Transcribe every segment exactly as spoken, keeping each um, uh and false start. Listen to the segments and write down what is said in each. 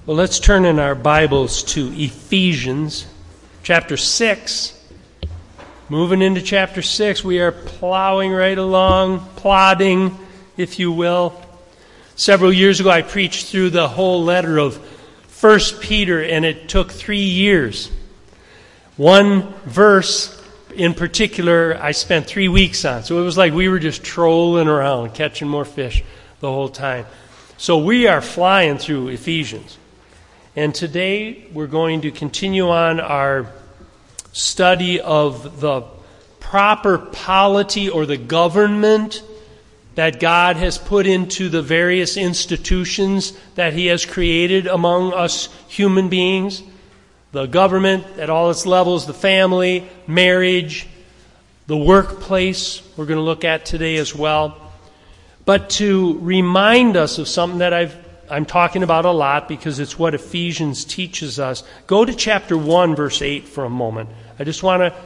Well, let's turn in our Bibles to Ephesians chapter six. Moving into chapter six, we are plowing right along, plodding, if you will. Several years ago, I preached through the whole letter of First Peter, and it took three years. One verse in particular, I spent three weeks on. So it was like we were just trolling around, catching more fish the whole time. So we are flying through Ephesians. And today we're going to continue on our study of the proper polity or the government that God has put into the various institutions that He has created among us human beings. The government at all its levels, the family, marriage, the workplace, we're going to look at today as well. But to remind us of something that I've I'm talking about a lot because it's what Ephesians teaches us. Go to chapter one, verse eight for a moment. I just want to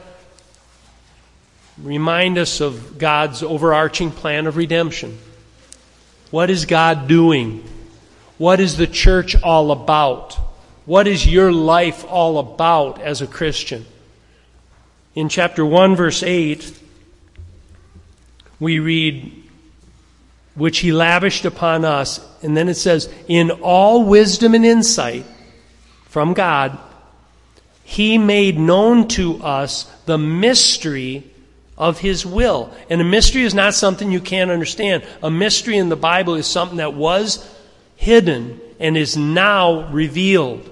remind us of God's overarching plan of redemption. What is God doing? What is the church all about? What is your life all about as a Christian? In chapter one, verse eight, we read, which He lavished upon us. And then it says, in all wisdom and insight from God, He made known to us the mystery of His will. And a mystery is not something you can't understand. A mystery in the Bible is something that was hidden and is now revealed.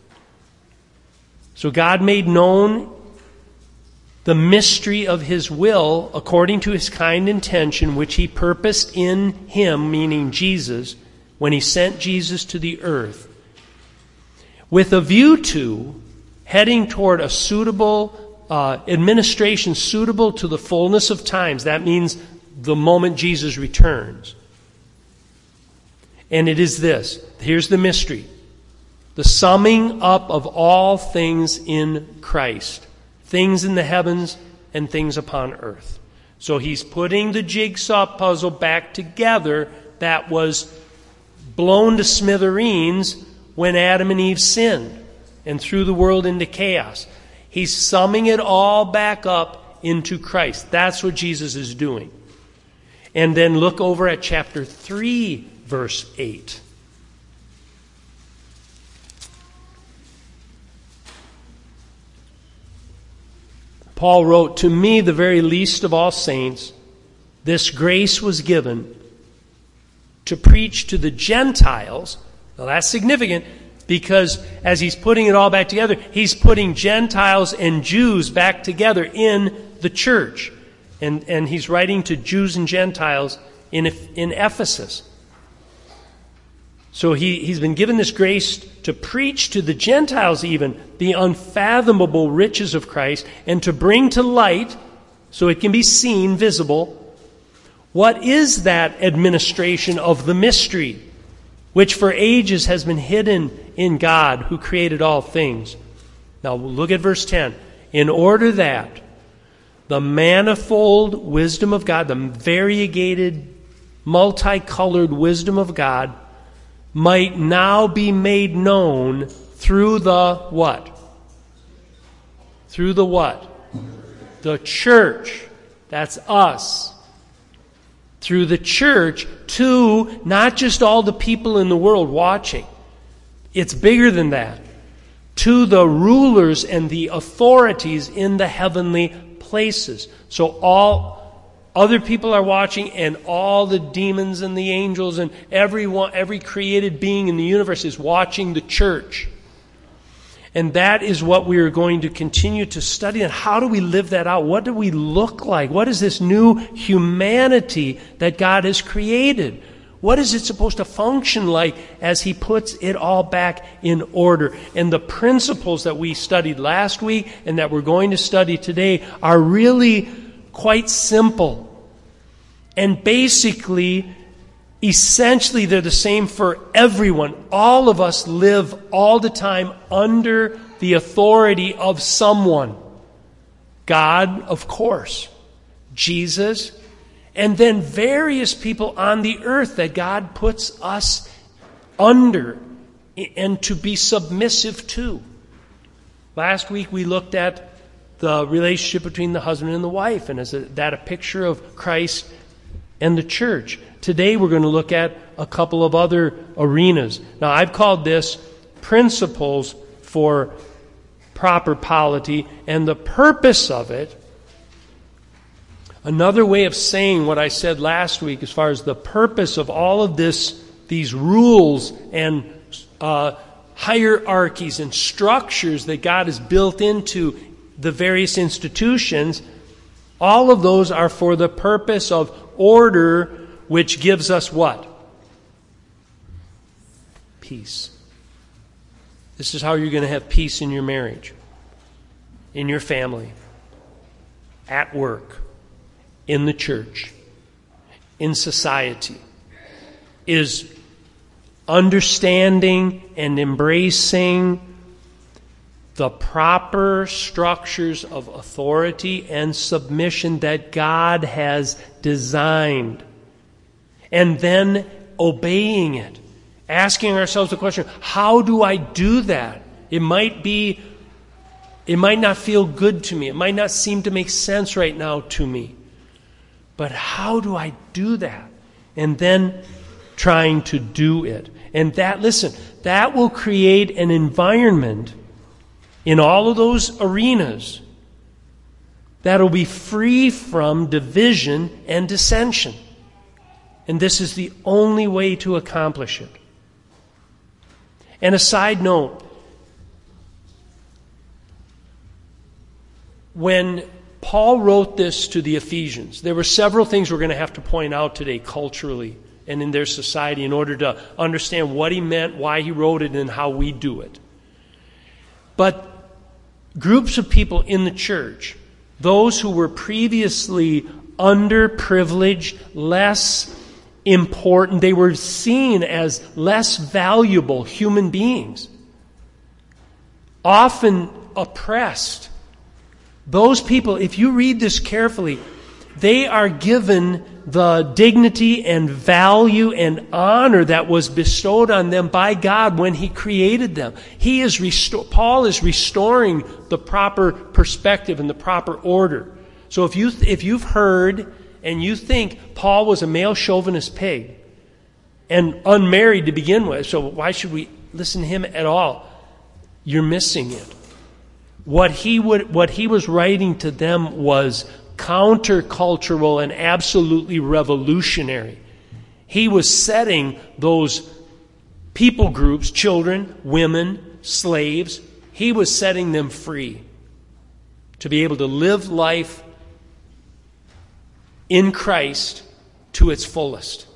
So God made known the mystery of His will according to His kind intention, which He purposed in Him, meaning Jesus, when He sent Jesus to the earth, with a view to heading toward a suitable uh, administration suitable to the fullness of times. That means the moment Jesus returns. And it is this. Here's the mystery. The summing up of all things in Christ. Things in the heavens and things upon earth. So He's putting the jigsaw puzzle back together that was blown to smithereens when Adam and Eve sinned and threw the world into chaos. He's summing it all back up into Christ. That's what Jesus is doing. And then look over at chapter three, verse eight. Paul wrote, to me, the very least of all saints, this grace was given to preach to the Gentiles. Now that's significant because as he's putting it all back together, he's putting Gentiles and Jews back together in the church. And, and he's writing to Jews and Gentiles in, in Ephesus. So he, he's been given this grace to preach to the Gentiles even the unfathomable riches of Christ and to bring to light, so it can be seen, visible, what is that administration of the mystery, which for ages has been hidden in God who created all things. Now look at verse ten. In order that the manifold wisdom of God, the variegated, multicolored wisdom of God, might now be made known through the what? Through the what? The church. That's us. Through the church to not just all the people in the world watching. It's bigger than that. To the rulers and the authorities in the heavenly places. So all other people are watching, and all the demons and the angels and everyone, every created being in the universe is watching the church. And that is what we are going to continue to study. And how do we live that out? What do we look like? What is this new humanity that God has created? What is it supposed to function like as He puts it all back in order? And the principles that we studied last week and that we're going to study today are really quite simple. And basically, essentially, they're the same for everyone. All of us live all the time under the authority of someone. God, of course. Jesus. And then various people on the earth that God puts us under and to be submissive to. Last week we looked at the relationship between the husband and the wife, and is that a picture of Christ and the church? Today we're going to look at a couple of other arenas. Now, I've called this principles for proper polity, and the purpose of it, another way of saying what I said last week as far as the purpose of all of this, these rules and uh, hierarchies and structures that God has built into the various institutions, all of those are for the purpose of order, which gives us what? Peace. This is how you're going to have peace in your marriage, in your family, at work, in the church, in society, is understanding and embracing the proper structures of authority and submission that God has designed, and then obeying it. Asking ourselves the question, how do I do that? It might be, it might not feel good to me. It might not seem to make sense right now to me. But how do I do that? And then trying to do it. And that, listen, that will create an environment in all of those arenas that will be free from division and dissension. And this is the only way to accomplish it. And a side note, when Paul wrote this to the Ephesians, there were several things we're going to have to point out today culturally and in their society in order to understand what he meant, why he wrote it, and how we do it. But groups of people in the church, those who were previously underprivileged, less important, they were seen as less valuable human beings, often oppressed. Those people, if you read this carefully, they are given the dignity and value and honor that was bestowed on them by God when He created them. He is restor- Paul is restoring the proper perspective and the proper order. So if you th- if you've heard and you think Paul was a male chauvinist pig and unmarried to begin with, so why should we listen to him at all? You're missing it. What he would, what he was writing to them was countercultural and absolutely revolutionary. He was setting those people groups, children, women, slaves, he was setting them free to be able to live life in Christ to its fullest.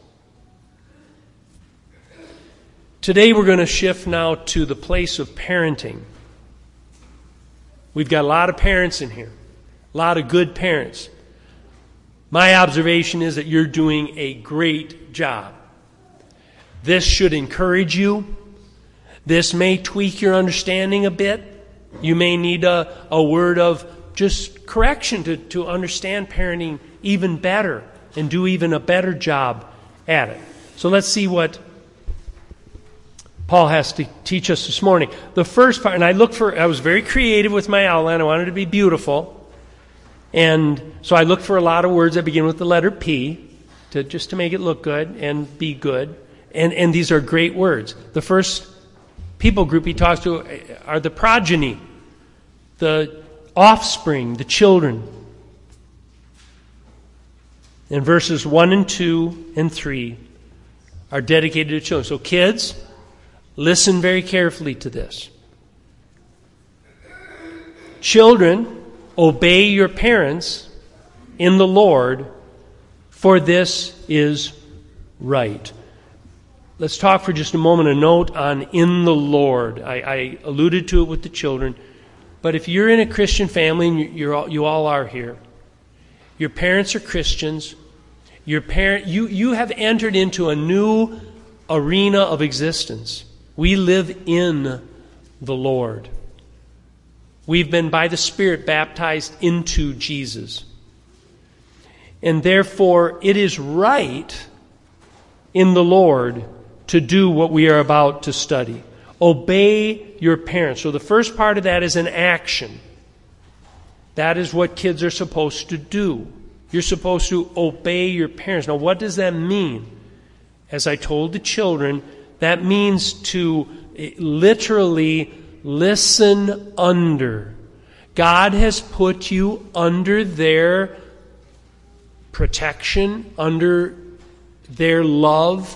Today we're going to shift now to the place of parenting. We've got a lot of parents in here, a lot of good parents. My observation is that you're doing a great job. This should encourage you. This may tweak your understanding a bit. You may need a, a word of just correction to, to understand parenting even better and do even a better job at it. So let's see what Paul has to teach us this morning. The first part, and I looked for, I was very creative with my outline. I wanted it to be beautiful. And so I looked for a lot of words that begin with the letter P, to just to make it look good and be good. And, and these are great words. The first people group he talks to are the progeny, the offspring, the children. And verses one and two and three are dedicated to children. So kids, listen very carefully to this. Children, obey your parents in the Lord, for this is right. Let's talk for just a moment, a note on in the Lord. I, I alluded to it with the children. But if you're in a Christian family, and you're all, you all are here, your parents are Christians, your parent, you, you have entered into a new arena of existence. We live in the Lord. We've been by the Spirit baptized into Jesus. And therefore, it is right in the Lord to do what we are about to study. Obey your parents. So the first part of that is an action. That is what kids are supposed to do. You're supposed to obey your parents. Now, what does that mean? As I told the children, that means to literally listen under. God has put you under their protection, under their love.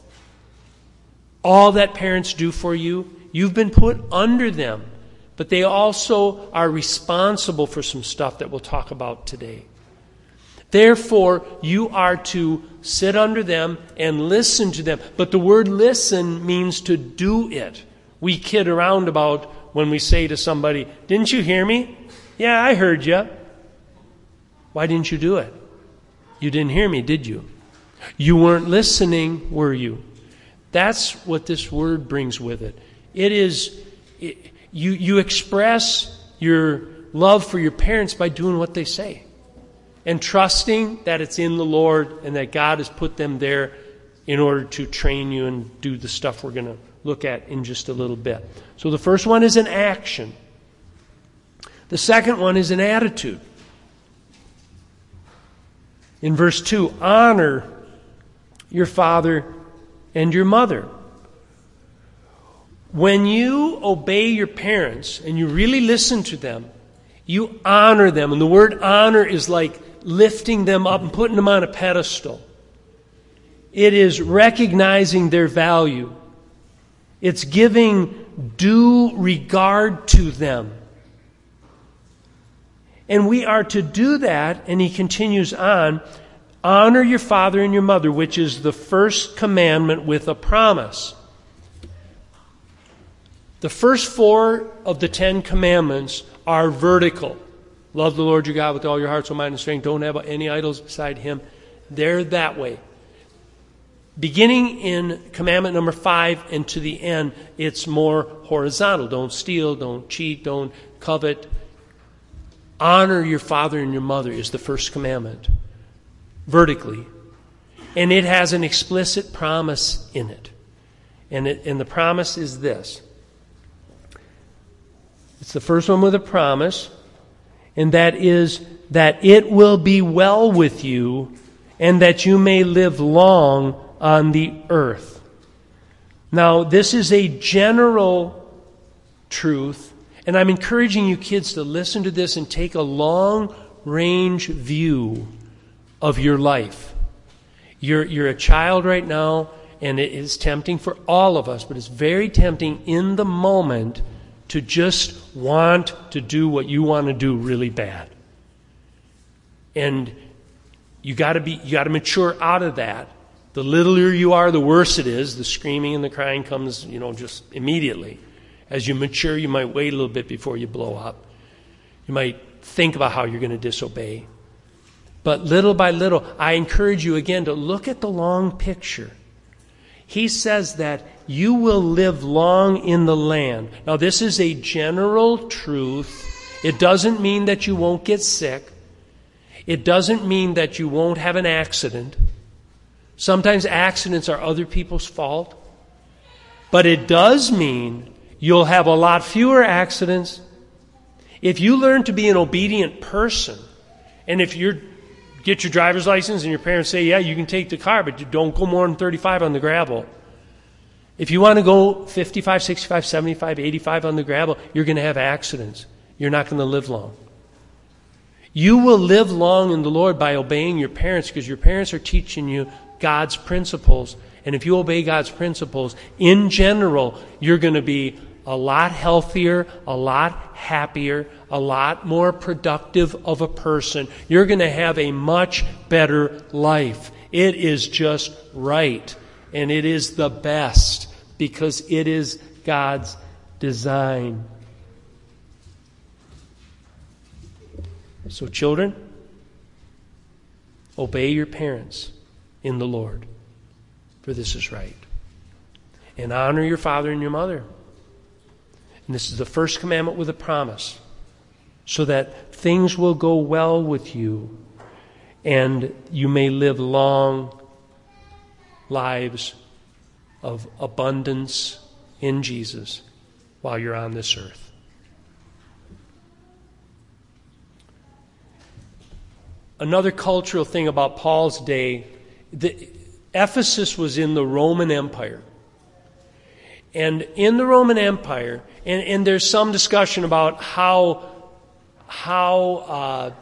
All that parents do for you, you've been put under them. But they also are responsible for some stuff that we'll talk about today. Therefore, you are to sit under them and listen to them. But the word listen means to do it. We kid around about when we say to somebody, "Didn't you hear me?" "Yeah, I heard you." "Why didn't you do it?" "You didn't hear me, did you? You weren't listening, were you?" That's what this word brings with it. It is, it, you, you express your love for your parents by doing what they say. And trusting that it's in the Lord and that God has put them there in order to train you and do the stuff we're going to look at in just a little bit. So the first one is an action. The second one is an attitude. In verse two, honor your father and your mother. When you obey your parents and you really listen to them, you honor them. And the word honor is like lifting them up and putting them on a pedestal. It is recognizing their value. It's giving due regard to them. And we are to do that, and he continues on, honor your father and your mother, which is the first commandment with a promise. The first four of the Ten Commandments are vertical. Love the Lord your God with all your heart, soul, mind, and strength. Don't have any idols beside him. They're that way. Beginning in commandment number five and to the end, it's more horizontal. Don't steal, don't cheat, don't covet. Honor your father and your mother is the first commandment. Vertically. And it has an explicit promise in it. And, it, and the promise is this. It's the first one with a promise. And that is that it will be well with you and that you may live long on the earth. Now, this is a general truth, and I'm encouraging you kids to listen to this and take a long-range view of your life. You're, you're a child right now, and it is tempting for all of us, but it's very tempting in the moment to just want to do what you want to do really bad. And you got to be you got to mature out of that. The littler you are, the worse it is. The screaming and the crying comes, you know, just immediately. As you mature, you might wait a little bit before you blow up. You might think about how you're going to disobey. But little by little, I encourage you again to look at the long picture. He says that you will live long in the land. Now, this is a general truth. It doesn't mean that you won't get sick. It doesn't mean that you won't have an accident. Sometimes accidents are other people's fault. But it does mean you'll have a lot fewer accidents. If you learn to be an obedient person, and if you get your driver's license and your parents say, yeah, you can take the car, but you don't go more than thirty-five on the gravel. If you want to go fifty-five, sixty-five, seventy-five, eighty-five on the gravel, you're going to have accidents. You're not going to live long. You will live long in the Lord by obeying your parents because your parents are teaching you God's principles. And if you obey God's principles, in general, you're going to be a lot healthier, a lot happier, a lot more productive of a person. You're going to have a much better life. It is just right. And it is the best because it is God's design. So children, obey your parents in the Lord, for this is right. And honor your father and your mother. And this is the first commandment with a promise, so that things will go well with you and you may live long lives of abundance in Jesus while you're on this earth. Another cultural thing about Paul's day, the, Ephesus was in the Roman Empire. And in the Roman Empire, and, and there's some discussion about how, how uh,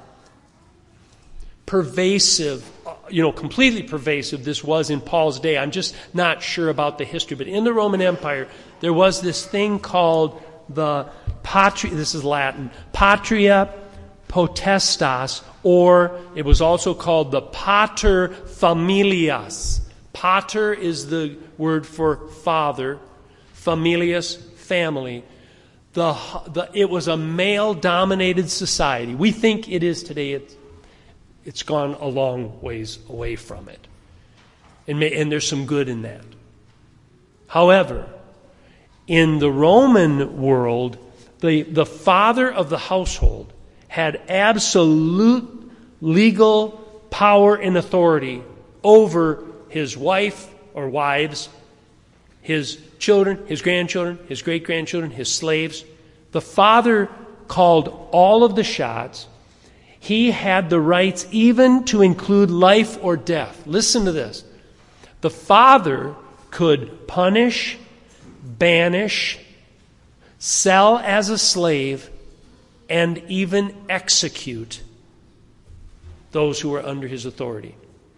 pervasive, you know, completely pervasive this was in Paul's day. I'm just not sure about the history. But in the Roman Empire, there was this thing called the patria, this is Latin, patria potestas, or it was also called the pater familias. Pater is the word for father, familias, family. The, the, it was a male-dominated society. We think it is today. It, it's gone a long ways away from it. And, may, and there's some good in that. However, in the Roman world, the, the father of the household had absolute legal power and authority over his wife or wives, his children, his grandchildren, his great-grandchildren, his slaves. The father called all of the shots. He had the rights even to include life or death. Listen to this. The father could punish, banish, sell as a slave, and even execute those who were under his authority.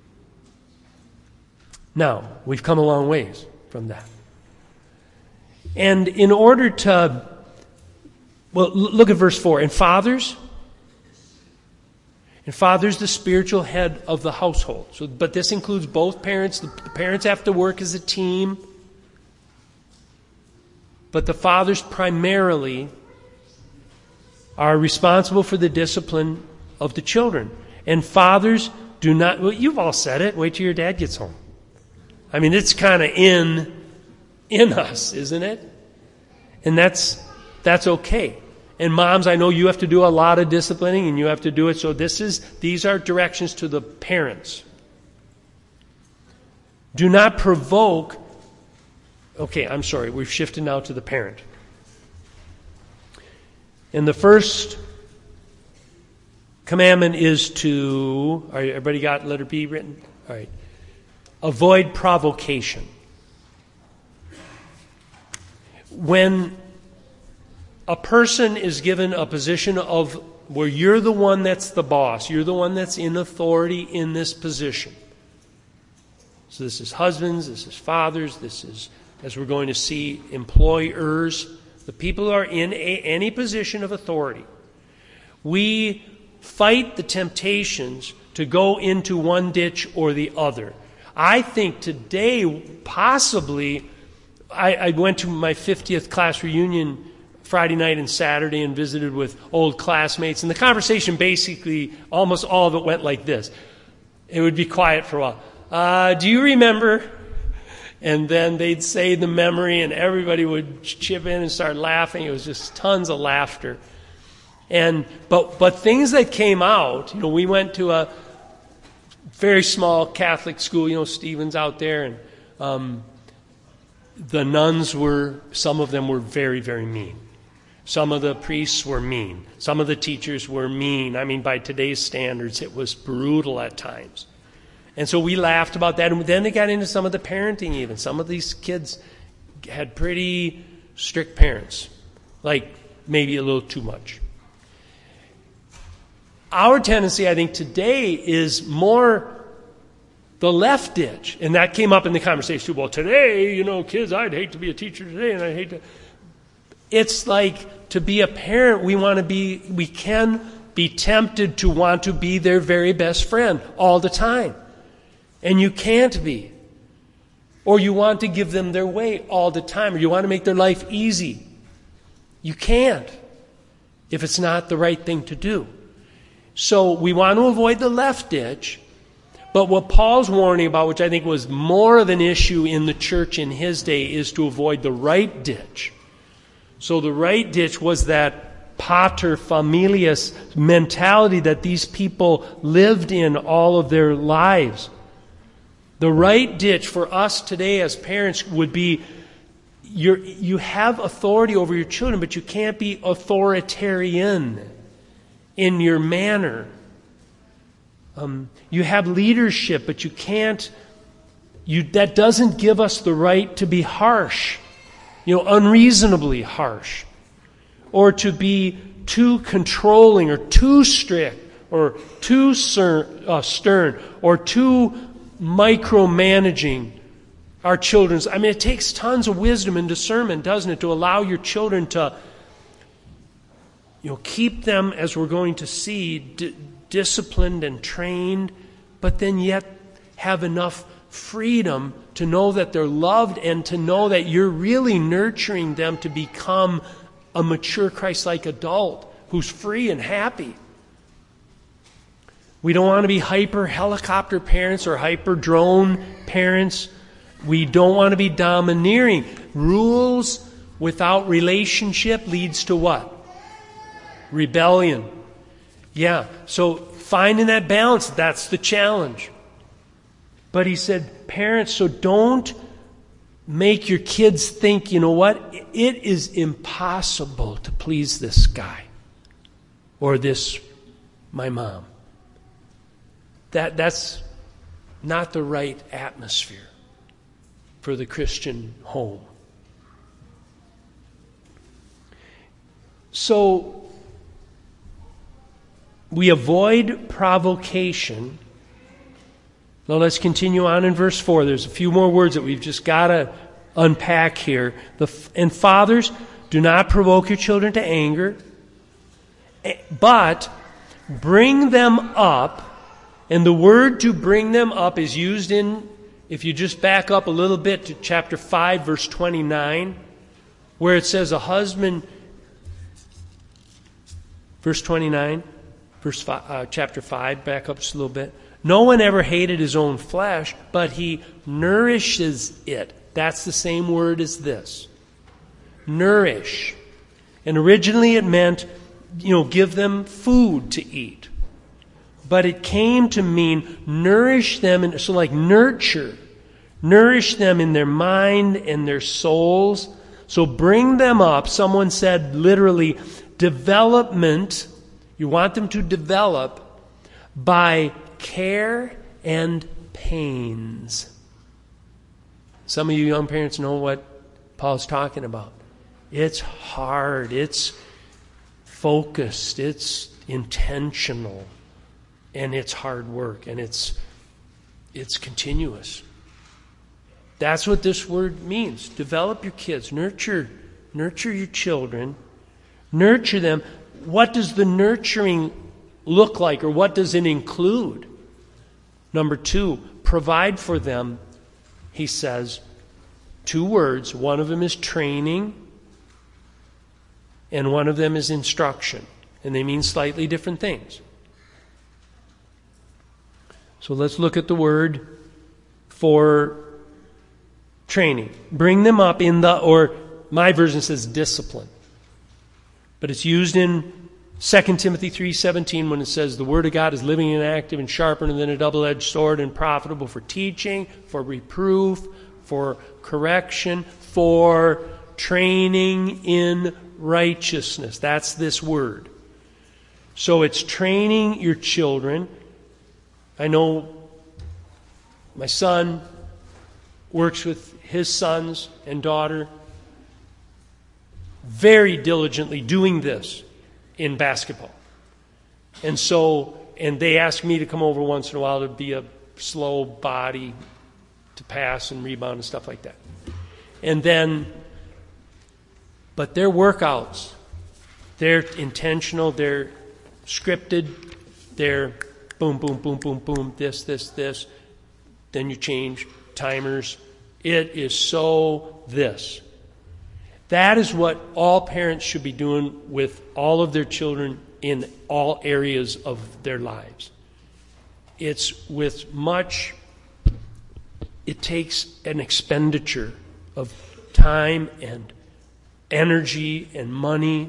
Now, we've come a long ways from that. And in order to, well, look at verse four. And fathers, and fathers, the spiritual head of the household. So, but this includes both parents. The, the parents have to work as a team. But the fathers primarily are responsible for the discipline of the children. And fathers do not, well, you've all said it, wait till your dad gets home. I mean, it's kind of in, in us, isn't it? And that's, that's okay. And moms, I know you have to do a lot of disciplining and you have to do it. So this is, these are directions to the parents. Do not provoke, okay, I'm sorry, we've shifted now to the parent. And the first commandment is to, all right, everybody got letter B written? All right. Avoid provocation. When a person is given a position of where you're the one that's the boss, you're the one that's in authority in this position. So this is husbands, this is fathers, this is, as we're going to see, employers, the people who are in a, any position of authority. We fight the temptations to go into one ditch or the other. I think today, possibly, I, I went to my fiftieth class reunion Friday night and Saturday and visited with old classmates. And the conversation basically, almost all of it went like this. It would be quiet for a while. Uh, do you remember? And then they'd say the memory and everybody would chip in and start laughing. It was just tons of laughter. And but but things that came out, you know, we went to a very small Catholic school, you know, Stephen's out there, and um, the nuns were, some of them were very, very mean. Some of the priests were mean. Some of the teachers were mean. I mean, by today's standards, it was brutal at times. And so we laughed about that. And then they got into some of the parenting even. Some of these kids had pretty strict parents, like maybe a little too much. Our tendency, I think, today is more the left ditch. And that came up in the conversation. Well, today, you know, kids, I'd hate to be a teacher today, and I'd hate to... It's like, to be a parent, we want to be, we can be tempted to want to be their very best friend all the time. And you can't be. Or you want to give them their way all the time. Or you want to make their life easy. You can't if it's not the right thing to do. So we want to avoid the left ditch. But what Paul's warning about, which I think was more of an issue in the church in his day, is to avoid the right ditch. So the right ditch was that pater familias mentality that these people lived in all of their lives. The right ditch for us today as parents would be you're, you have authority over your children, but you can't be authoritarian in your manner. Um, you have leadership, but you can't, you, that doesn't give us the right to be harsh, you know, unreasonably harsh, or to be too controlling or too strict or too stern, uh, stern or too micromanaging our children's. I mean, it takes tons of wisdom and discernment, doesn't it, to allow your children to, you know, keep them, as we're going to see, d- disciplined and trained, but then yet have enough freedom to know that they're loved and to know that you're really nurturing them to become a mature Christ-like adult who's free and happy. We don't want to be hyper helicopter parents or hyper drone parents. We don't want to be domineering. Rules without relationship leads to what? Rebellion. Yeah, so finding that balance, that's the challenge. But he said, parents, so don't make your kids think, you know what, it is impossible to please this guy or this, my mom. That that's not the right atmosphere for the Christian home. So we avoid provocation. Now let's continue on in verse four. There's a few more words that we've just got to unpack here. The, and fathers, do not provoke your children to anger, but bring them up. And the word to bring them up is used in, if you just back up a little bit to chapter five, verse twenty-nine, where it says a husband, verse twenty-nine, verse five, uh, chapter five, back up just a little bit. No one ever hated his own flesh, but he nourishes it. That's the same word as this. Nourish. And originally it meant, you know, give them food to eat. But it came to mean nourish them, and so like nurture. Nourish them in their mind and their souls. So bring them up. Someone said literally, development. You want them to develop by care and pains. Some of you young parents know what Paul's talking about. It's hard. It's focused. It's intentional. And it's hard work. And it's it's continuous. That's what this word means. Develop your kids. Nurture, nurture your children. Nurture them. What does the nurturing look like, or what does it include? Number two, provide for them, he says, two words. One of them is training, and one of them is instruction. And they mean slightly different things. So let's look at the word for training. Bring them up in the, or my version says discipline. But it's used in Second Timothy three seventeen when it says the Word of God is living and active and sharper than a double-edged sword and profitable for teaching, for reproof, for correction, for training in righteousness. That's this word. So it's training your children. I know my son works with his sons and daughter very diligently doing this in basketball. And so, and they ask me to come over once in a while to be a slow body to pass and rebound and stuff like that. And then, but their workouts, they're intentional, they're scripted, they're boom, boom, boom, boom, boom, this, this, this. Then you change timers. It is so this. That is what all parents should be doing with all of their children in all areas of their lives. It's with much, it takes an expenditure of time and energy and money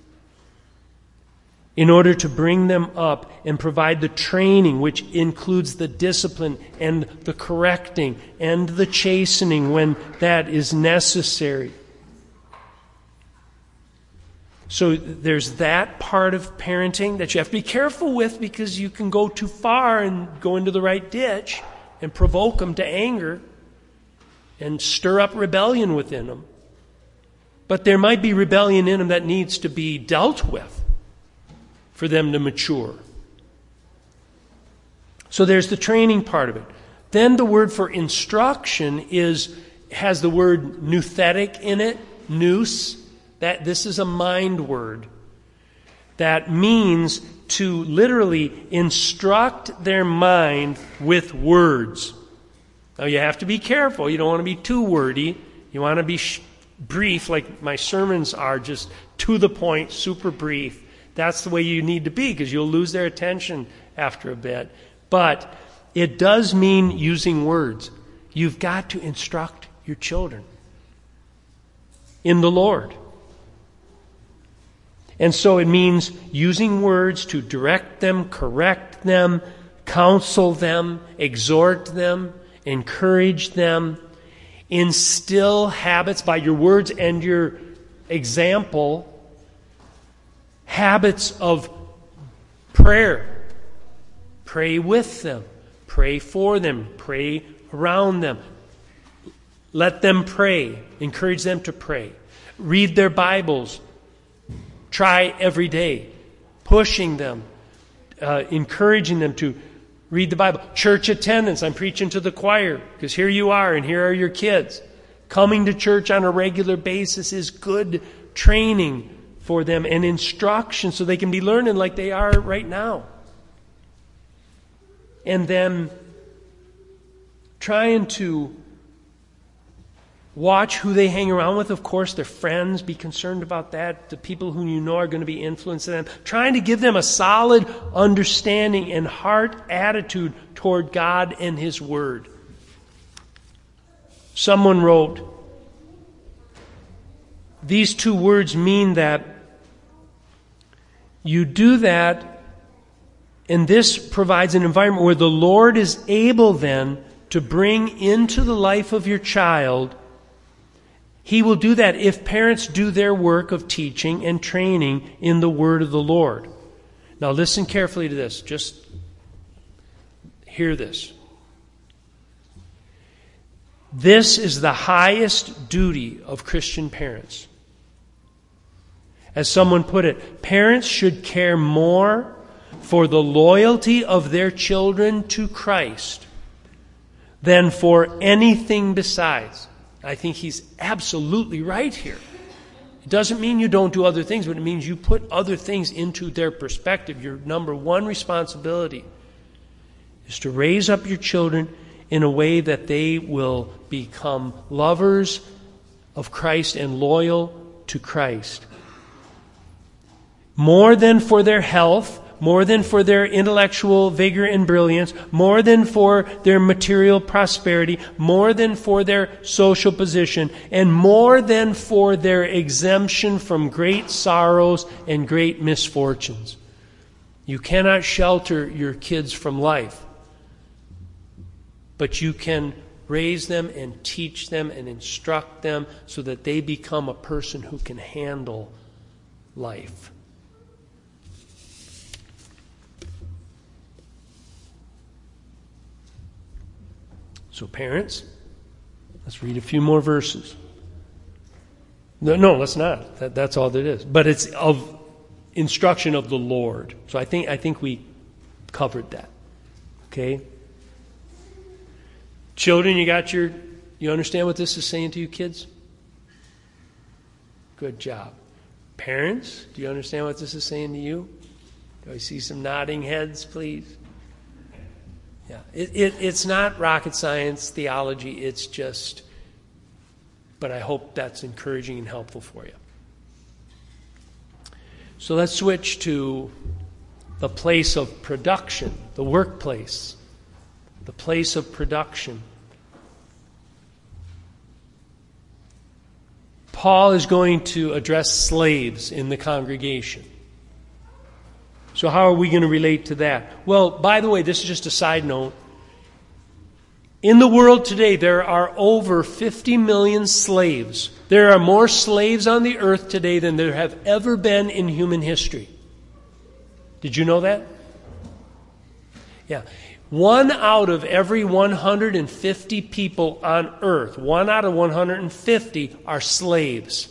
in order to bring them up and provide the training, which includes the discipline and the correcting and the chastening when that is necessary. So there's that part of parenting that you have to be careful with, because you can go too far and go into the right ditch and provoke them to anger and stir up rebellion within them. But there might be rebellion in them that needs to be dealt with for them to mature. So there's the training part of it. Then the word for instruction is has the word nouthetic in it, nous. That this is a mind word that means to literally instruct their mind with words. Now you have to be careful. You don't want to be too wordy. You want to be sh- brief, like my sermons are, just to the point, super brief. That's the way you need to be, because you'll lose their attention after a bit. But it does mean using words. You've got to instruct your children in the Lord. And so it means using words to direct them, correct them, counsel them, exhort them, encourage them, instill habits by your words and your example, habits of prayer. Pray with them, pray for them, pray around them. Let them pray, encourage them to pray. Read their Bibles. Try every day, pushing them, uh, encouraging them to read the Bible. Church attendance. I'm preaching to the choir because here you are and here are your kids. Coming to church on a regular basis is good training for them and instruction so they can be learning like they are right now. And then trying to watch who they hang around with, of course, their friends. Be concerned about that. The people who you know are going to be influencing them. Trying to give them a solid understanding and heart attitude toward God and His Word. Someone wrote, these two words mean that you do that, and this provides an environment where the Lord is able then to bring into the life of your child. He will do that if parents do their work of teaching and training in the Word of the Lord. Now listen carefully to this. Just hear this. This is the highest duty of Christian parents. As someone put it, parents should care more for the loyalty of their children to Christ than for anything besides. I think he's absolutely right here. It doesn't mean you don't do other things, but it means you put other things into their perspective. Your number one responsibility is to raise up your children in a way that they will become lovers of Christ and loyal to Christ. More than for their health, more than for their intellectual vigor and brilliance, more than for their material prosperity, more than for their social position, and more than for their exemption from great sorrows and great misfortunes. You cannot shelter your kids from life, but you can raise them and teach them and instruct them so that they become a person who can handle life. So parents, let's read a few more verses. No, no, let's not. That, that's all that is. But it's of instruction of the Lord. So I think I think we covered that. Okay? Children, you got your, you understand what this is saying to you kids? Good job. Parents, do you understand what this is saying to you? Do I see some nodding heads, please? Yeah, it, it, it's not rocket science theology. It's just, but I hope that's encouraging and helpful for you. So let's switch to the place of production, the workplace, the place of production. Paul is going to address slaves in the congregation. So how are we going to relate to that? Well, by the way, this is just a side note. In the world today, there are over fifty million slaves There are more slaves on the earth today than there have ever been in human history. Did you know that? Yeah. One out of every one hundred fifty people on earth, one out of one hundred fifty are slaves.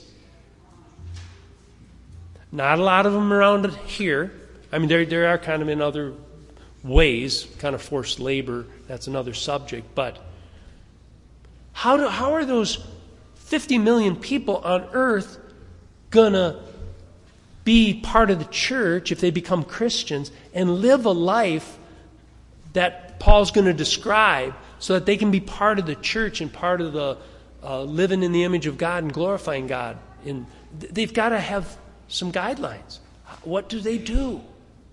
Not a lot of them around here. I mean, there, there are kind of in other ways, kind of forced labor. That's another subject. But how do, how are those fifty million people on earth going to be part of the church if they become Christians and live a life that Paul's going to describe so that they can be part of the church and part of the uh, living in the image of God and glorifying God? And they've got to have some guidelines. What do they do?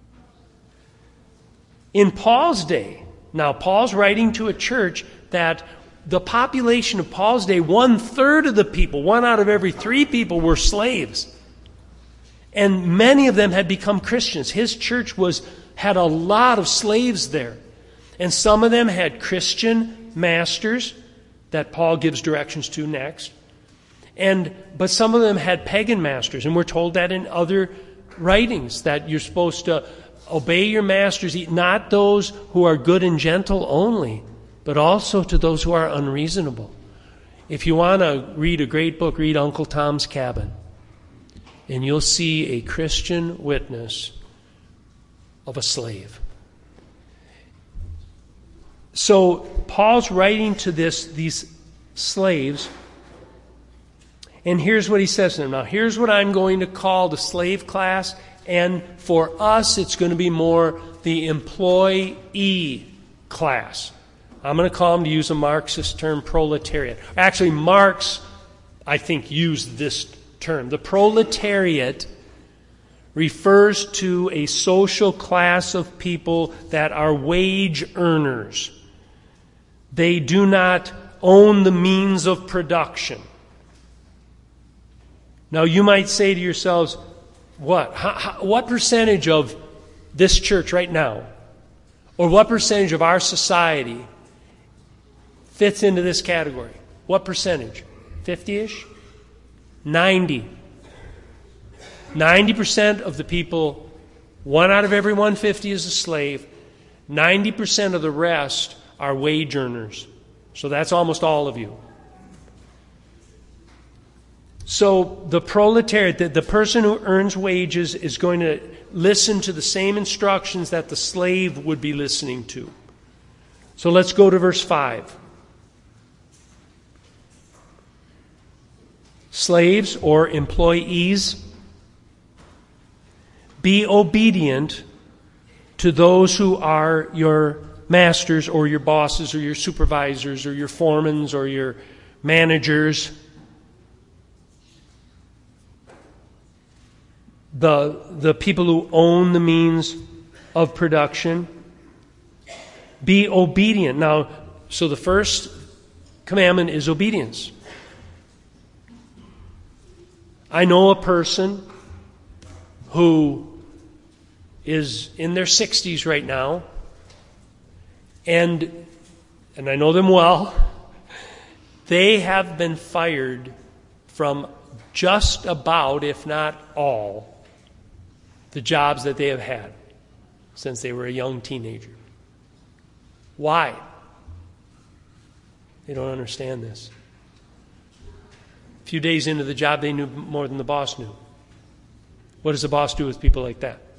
In Paul's day, now Paul's writing to a church that the population of Paul's day, one third of the people, one out of every three people were slaves. And many of them had become Christians. His church was had a lot of slaves there. And some of them had Christian masters that Paul gives directions to next. And but some of them had pagan masters. And we're told that in other writings, that you're supposed to obey your masters, not those who are good and gentle only, but also to those who are unreasonable. If you want to read a great book, read Uncle Tom's Cabin. And you'll see a Christian witness of a slave. So Paul's writing to this these slaves, and here's what he says to them. Now, here's what I'm going to call the slave class, and for us, it's going to be more the employee class. I'm going to call them, to use a Marxist term, proletariat. Actually, Marx, I think, used this term. The proletariat refers to a social class of people that are wage earners. They do not own the means of production. Now, you might say to yourselves, what? How, how, what percentage of this church right now, or what percentage of our society fits into this category? What percentage? fifty-ish? ninety. ninety percent of the people, one out of every one hundred fifty is a slave. ninety percent of the rest are wage earners. So that's almost all of you. So the proletariat, the, the person who earns wages, is going to listen to the same instructions that the slave would be listening to. So let's go to verse five. Slaves or employees, be obedient to those who are your masters or your bosses or your supervisors or your foremans or your managers. The, the people who own the means of production. Be obedient. Now, so the first commandment is obedience. I know a person who is in their sixties right now, and and I know them well. They have been fired from just about, if not all, the jobs that they have had since they were a young teenager. Why? They don't understand this. A few days into the job, they knew more than the boss knew. What does the boss do with people like that?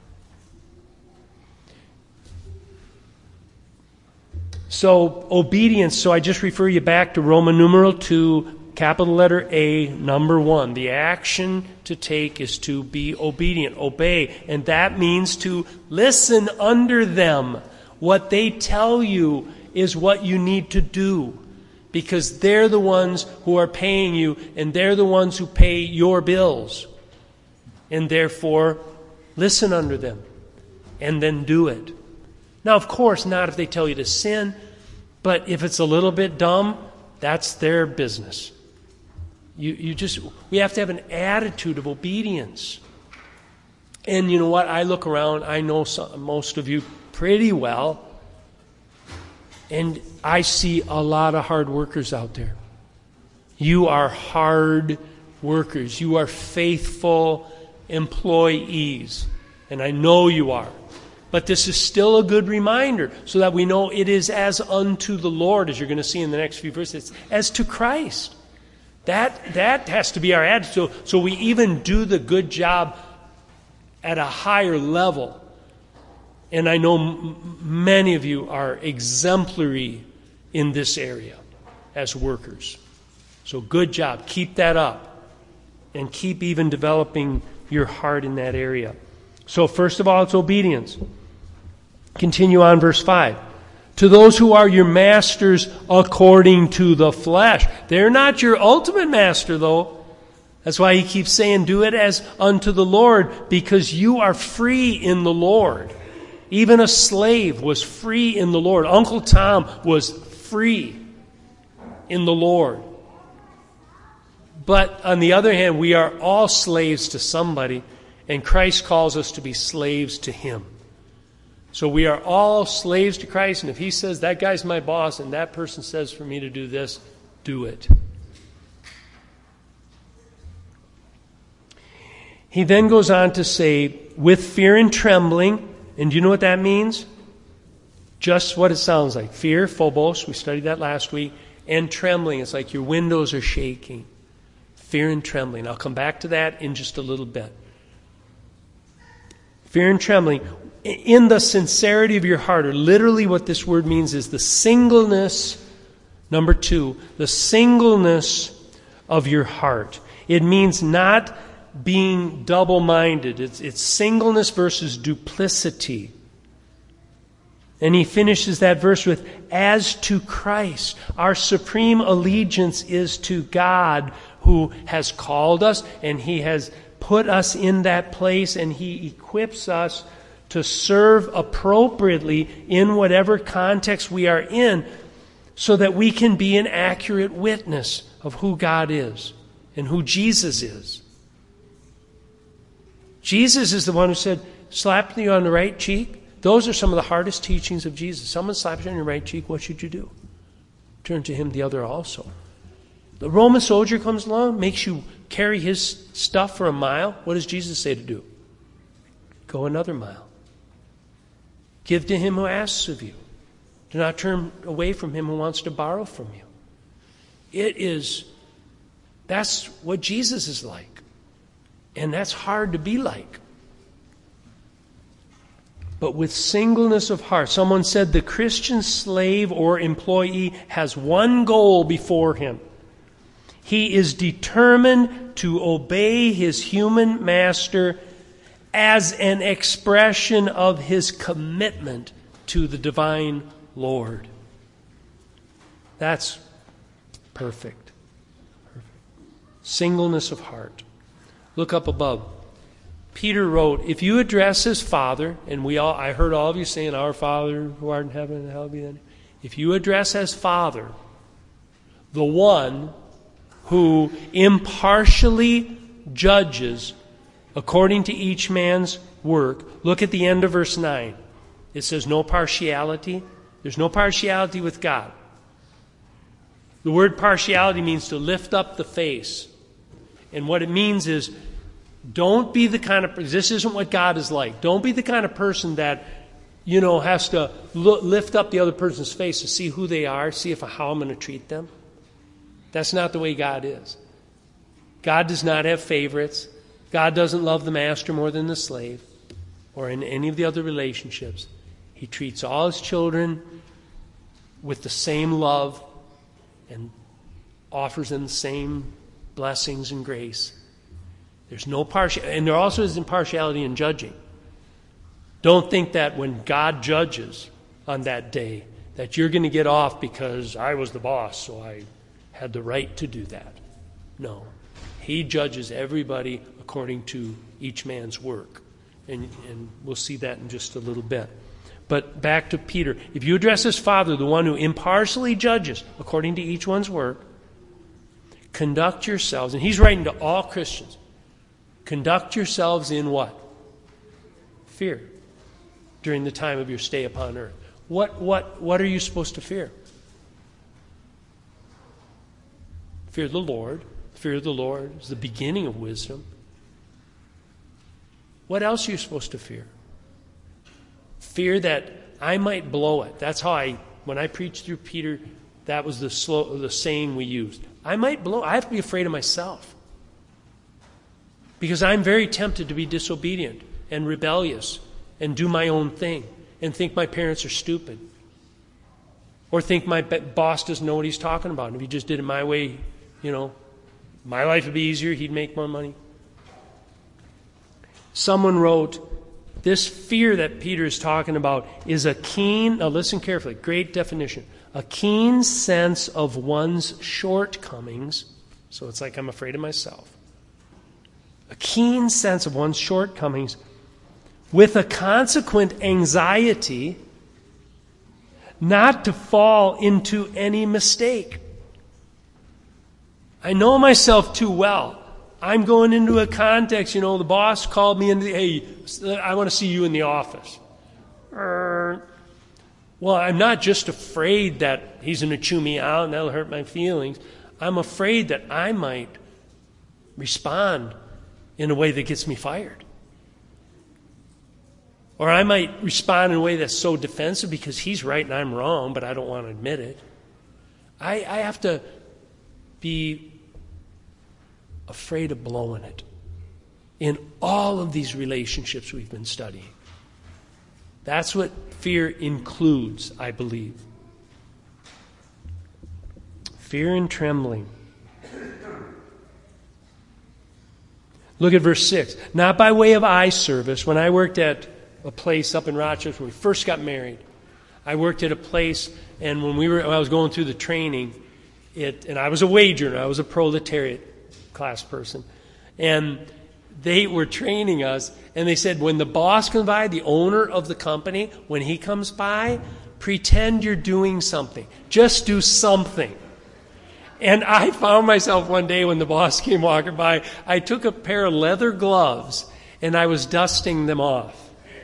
So, obedience. So I just refer you back to Roman numeral two, capital letter A, number one. The action to take is to be obedient, obey. And that means to listen under them. What they tell you is what you need to do, because they're the ones who are paying you, and they're the ones who pay your bills. And therefore, listen under them, and then do it. Now, of course, not if they tell you to sin, but if it's a little bit dumb, that's their business. You, you just, we have to have an attitude of obedience. And you know what? I look around, I know some, most of you pretty well, and I see a lot of hard workers out there. You are hard workers. You are faithful employees. And I know you are. But this is still a good reminder so that we know it is as unto the Lord, as you're going to see in the next few verses, as to Christ. That, that has to be our attitude. So, so we even do the good job at a higher level. And I know m- many of you are exemplary in this area as workers. So good job. Keep that up. And keep even developing your heart in that area. So first of all, it's obedience. Continue on verse five. To those who are your masters according to the flesh. They're not your ultimate master, though. That's why he keeps saying, do it as unto the Lord, because you are free in the Lord. Even a slave was free in the Lord. Uncle Tom was free in the Lord. But on the other hand, we are all slaves to somebody, and Christ calls us to be slaves to him. So we are all slaves to Christ, and if he says, that guy's my boss, and that person says for me to do this, do it. He then goes on to say, with fear and trembling, and do you know what that means? Just what it sounds like. Fear, phobos, we studied that last week, and trembling. It's like your windows are shaking. Fear and trembling. I'll come back to that in just a little bit. Fear and trembling. In the sincerity of your heart, or literally what this word means is the singleness, number two, the singleness of your heart. It means not being double-minded. It's, it's singleness versus duplicity. And he finishes that verse with, as to Christ. Our supreme allegiance is to God, who has called us, and he has put us in that place, and he equips us to serve appropriately in whatever context we are in, so that we can be an accurate witness of who God is and who Jesus is. Jesus is the one who said, slap you on the right cheek. Those are some of the hardest teachings of Jesus. Someone slaps you on your right cheek, what should you do? Turn to him the other also. The Roman soldier comes along, makes you carry his stuff for a mile. What does Jesus say to do? Go another mile. Give to him who asks of you. Do not turn away from him who wants to borrow from you. It is, that's what Jesus is like. And that's hard to be like. But with singleness of heart. Someone said the Christian slave or employee has one goal before him. He is determined to obey his human master as an expression of his commitment to the divine Lord. That's perfect. Perfect. Singleness of heart. Look up above. Peter wrote, if you address as Father, and we all, I heard all of you saying, Our Father who art in heaven, hallowed be thy name. If you address as Father, the one who impartially judges according to each man's work. Look at the end of verse nine. It says no partiality. There's no partiality with God. The word partiality means to lift up the face. And what it means is, don't be the kind of, this isn't what God is like. Don't be the kind of person that, you know, has to look, lift up the other person's face to see who they are, see if how I'm going to treat them. That's not the way God is. God does not have favorites. God doesn't love the master more than the slave, or in any of the other relationships. He treats all his children with the same love and offers them the same blessings and grace. There's no partiality, and there also is impartiality in judging. Don't think that when God judges on that day that you're going to get off because I was the boss, so I had the right to do that. No. He judges everybody according to each man's work. And, and we'll see that in just a little bit. But back to Peter. If you address as Father, the one who impartially judges according to each one's work, conduct yourselves, and he's writing to all Christians, conduct yourselves in what? Fear. During the time of your stay upon earth. What, what, what are you supposed to fear? Fear the Lord. Fear of the Lord is the beginning of wisdom. What else are you supposed to fear? Fear that I might blow it. That's how I, when I preached through Peter, that was the slow, the saying we used. I might blow. I have to be afraid of myself. Because I'm very tempted to be disobedient and rebellious and do my own thing and think my parents are stupid. Or think my boss doesn't know what he's talking about. And if he just did it my way, you know, my life would be easier, he'd make more money. Someone wrote, this fear that Peter is talking about is a keen, now listen carefully, great definition, a keen sense of one's shortcomings. So it's like I'm afraid of myself. A keen sense of one's shortcomings with a consequent anxiety not to fall into any mistake. I know myself too well. I'm going into a context, you know, the boss called me into the, hey, I want to see you in the office. Uh, well, I'm not just afraid that he's going to chew me out and that'll hurt my feelings. I'm afraid that I might respond in a way that gets me fired. Or I might respond in a way that's so defensive because he's right and I'm wrong, but I don't want to admit it. I, I have to be afraid of blowing it in all of these relationships we've been studying. That's what fear includes, I believe. Fear and trembling. Look at verse six. Not by way of eye service. When I worked at a place up in Rochester when we first got married, I worked at a place, and when we were, when I was going through the training, it, and I was a wager, I was a proletariat class person, and they were training us, and they said, when the boss comes by, the owner of the company, when he comes by, pretend you're doing something. Just do something. And I found myself one day when the boss came walking by, I took a pair of leather gloves, and I was dusting them off.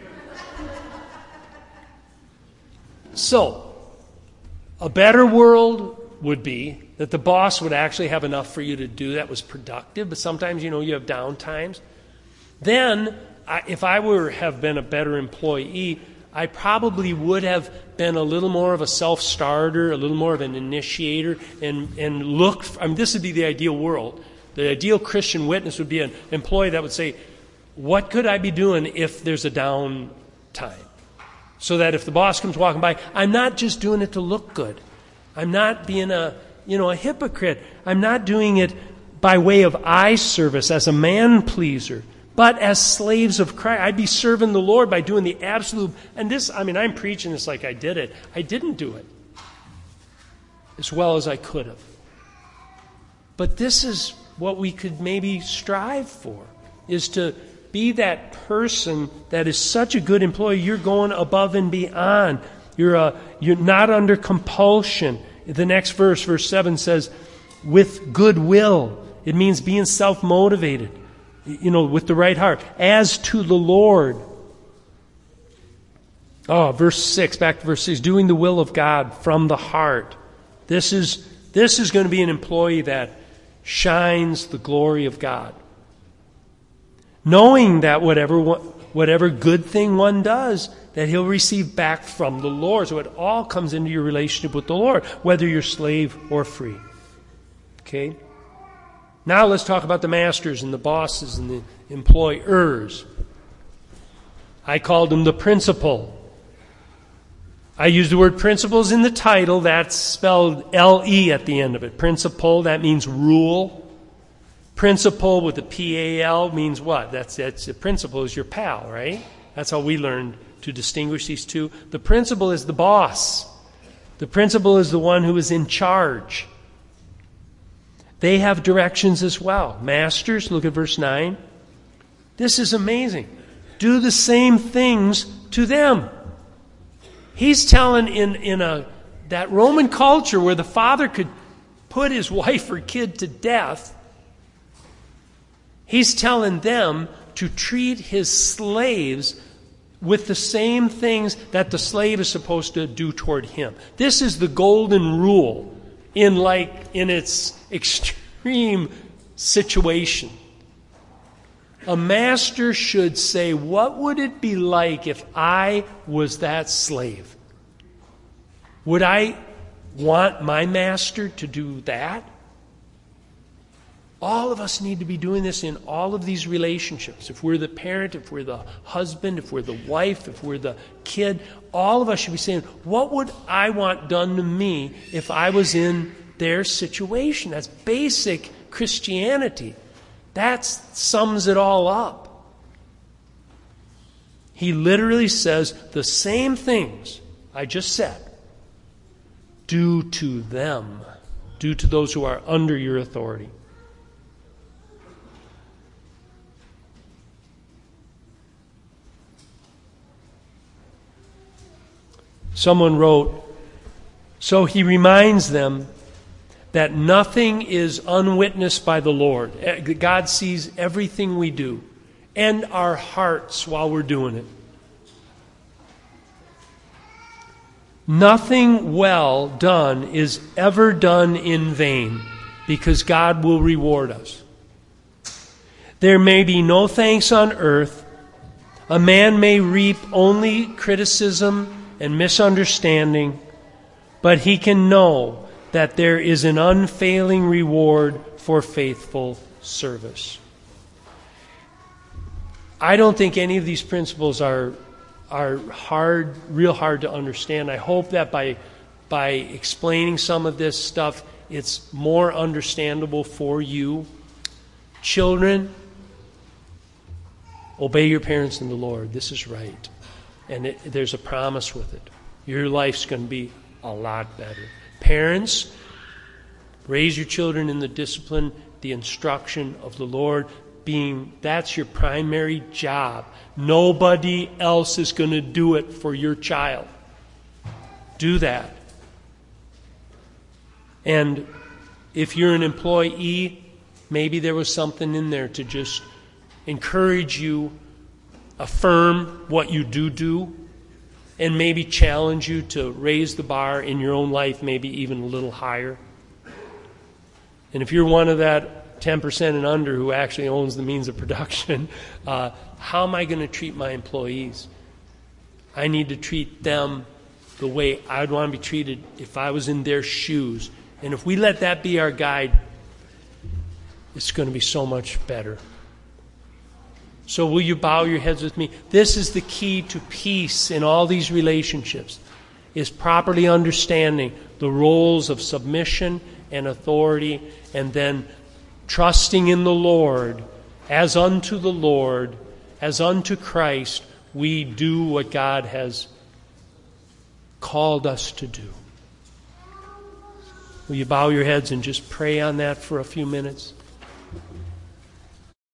So, a better world would be that the boss would actually have enough for you to do that was productive, but sometimes, you know, you have down times. Then, I, if I were have been a better employee, I probably would have been a little more of a self-starter, a little more of an initiator, and, and look, I mean, this would be the ideal world. The ideal Christian witness would be an employee that would say, what could I be doing if there's a down time? So that if the boss comes walking by, I'm not just doing it to look good. I'm not being a, you know, a hypocrite. I'm not doing it by way of eye service as a man pleaser, but as slaves of Christ. I'd be serving the Lord by doing the absolute, and this, I mean, I'm preaching this like I did it. I didn't do it as well as I could have. But this is what we could maybe strive for, is to be that person that is such a good employee. You're going above and beyond. You're uh, you're not under compulsion. The next verse, verse seven says, with goodwill. It means being self-motivated, you know, with the right heart. As to the Lord. Oh, verse six, back to verse six. Doing the will of God from the heart. This is, this is going to be an employee that shines the glory of God. Knowing that whatever whatever good thing one does, that he'll receive back from the Lord. So it all comes into your relationship with the Lord, whether you're slave or free. Okay? Now let's talk about the masters and the bosses and the employers. I called them the principal. I used the word principles in the title. That's spelled L E at the end of it. Principal, that means rule. Principal with the P A L means what? That's, that's the principal is your pal, right? That's how we learned to distinguish these two. The principal is the boss. The principal is the one who is in charge. They have directions as well. Masters, look at verse nine. This is amazing. Do the same things to them. He's telling in, in a that Roman culture where the father could put his wife or kid to death, he's telling them to treat his slaves with the same things that the slave is supposed to do toward him. This is the golden rule in like in its extreme situation. A master should say, what would it be like if I was that slave? Would I want my master to do that? All of us need to be doing this in all of these relationships. If we're the parent, if we're the husband, if we're the wife, if we're the kid, all of us should be saying, what would I want done to me if I was in their situation? That's basic Christianity. That sums it all up. He literally says the same things I just said. Do to them. Do to those who are under your authority. Someone wrote, so he reminds them that nothing is unwitnessed by the Lord. God sees everything we do and our hearts while we're doing it. Nothing well done is ever done in vain, because God will reward us. There may be no thanks on earth. A man may reap only criticism and misunderstanding, but he can know that there is an unfailing reward for faithful service. I don't think any of these principles are are hard, real hard to understand. I hope that by by explaining some of this stuff, it's more understandable for you. Children, obey your parents in the Lord. This is right. And it, there's a promise with it. Your life's going to be a lot better. Parents, raise your children in the discipline, the instruction of the Lord, being that's your primary job. Nobody else is going to do it for your child. Do that. And if you're an employee, maybe there was something in there to just encourage you, affirm what you do do, and maybe challenge you to raise the bar in your own life, maybe even a little higher. And if you're one of that ten percent and under who actually owns the means of production, uh, how am I going to treat my employees? I need to treat them the way I'd want to be treated if I was in their shoes. And if we let that be our guide, it's going to be so much better. So will you bow your heads with me? This is the key to peace in all these relationships, is properly understanding the roles of submission and authority, and then trusting in the Lord. As unto the Lord, as unto Christ, we do what God has called us to do. Will you bow your heads and just pray on that for a few minutes?